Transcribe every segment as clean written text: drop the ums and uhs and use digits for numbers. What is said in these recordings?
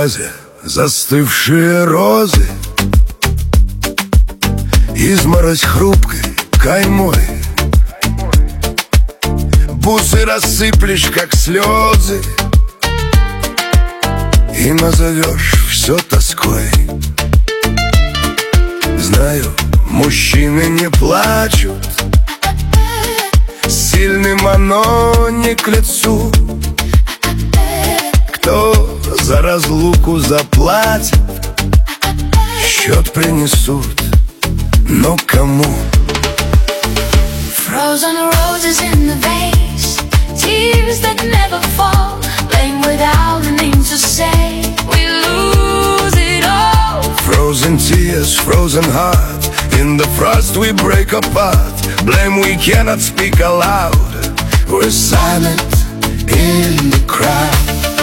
вазе застывшие розы, изморозь хрупкой каймой. Бусы рассыплешь, как слезы, и назовешь все тоской. Знаю, мужчины не плачут, сильным оно не к лицу. Кто за разлуку заплатит, счет принесут, но кому? Frozen roses in the vase, tears that never fall, blame without a name to say, we lose it all. Frozen tears, frozen heart, in the frost we break apart. Blame we cannot speak aloud, we're silent in the crowd.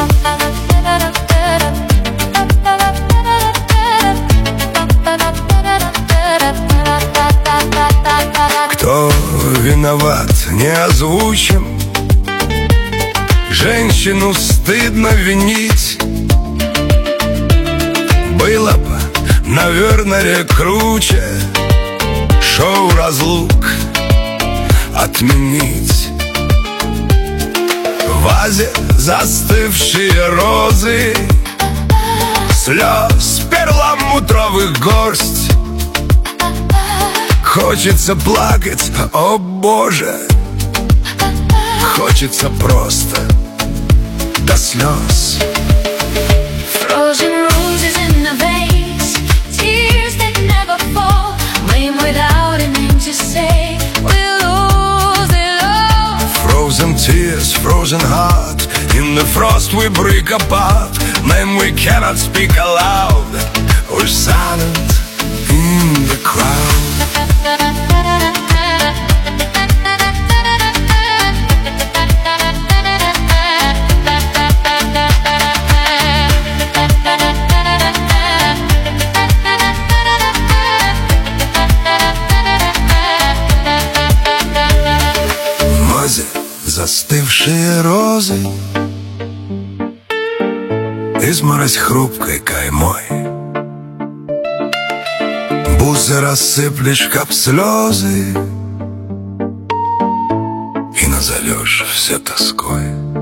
Кто виноват, не озвучим, женщину стыдно винить. Было бы, наверное, круче шоу разлук отменить. В вазе застывшие розы, слез перламутровых горсть. Хочется плакать, о боже, хочется просто до слез. Frozen roses in the vase, tears that never fall, blame without a name to say, we lose it all. Frozen tears, frozen heart, in the frost we break apart. Then we cannot speak aloud, we're silent in the crowd. В вазе застывшие розы, изморозь хрупкой каймой. Бусы рассыплешь, как слезы, и назовешь все тоской.